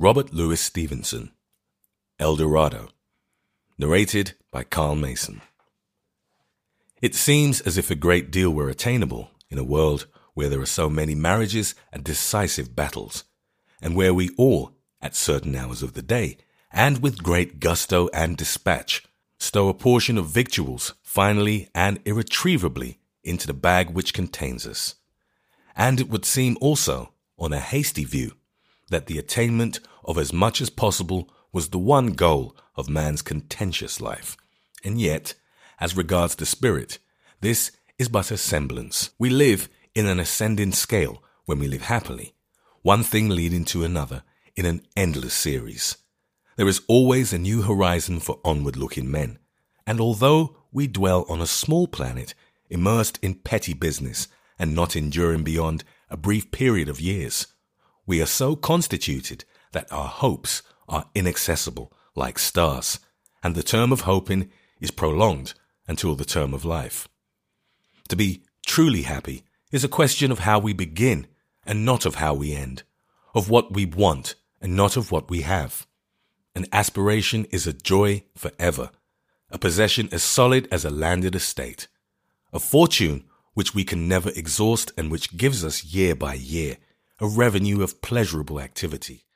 Robert Louis Stevenson, El Dorado, narrated by Carl Mason. It seems as if a great deal were attainable in a world where there are so many marriages and decisive battles, and where we all, at certain hours of the day, and with great gusto and dispatch, stow a portion of victuals finally and irretrievably into the bag which contains us. And it would seem also, on a hasty view, that the attainment of as much as possible was the one goal of man's contentious life. And yet, as regards the spirit, this is but a semblance. We live in an ascending scale when we live happily, one thing leading to another in an endless series. There is always a new horizon for onward-looking men, and although we dwell on a small planet, immersed in petty business and not enduring beyond a brief period of years, we are so constituted that our hopes are inaccessible like stars, and the term of hoping is prolonged until the term of life. To be truly happy is a question of how we begin and not of how we end, of what we want and not of what we have. An aspiration is a joy forever, a possession as solid as a landed estate, a fortune which we can never exhaust and which gives us year by year a revenue of pleasurable activity.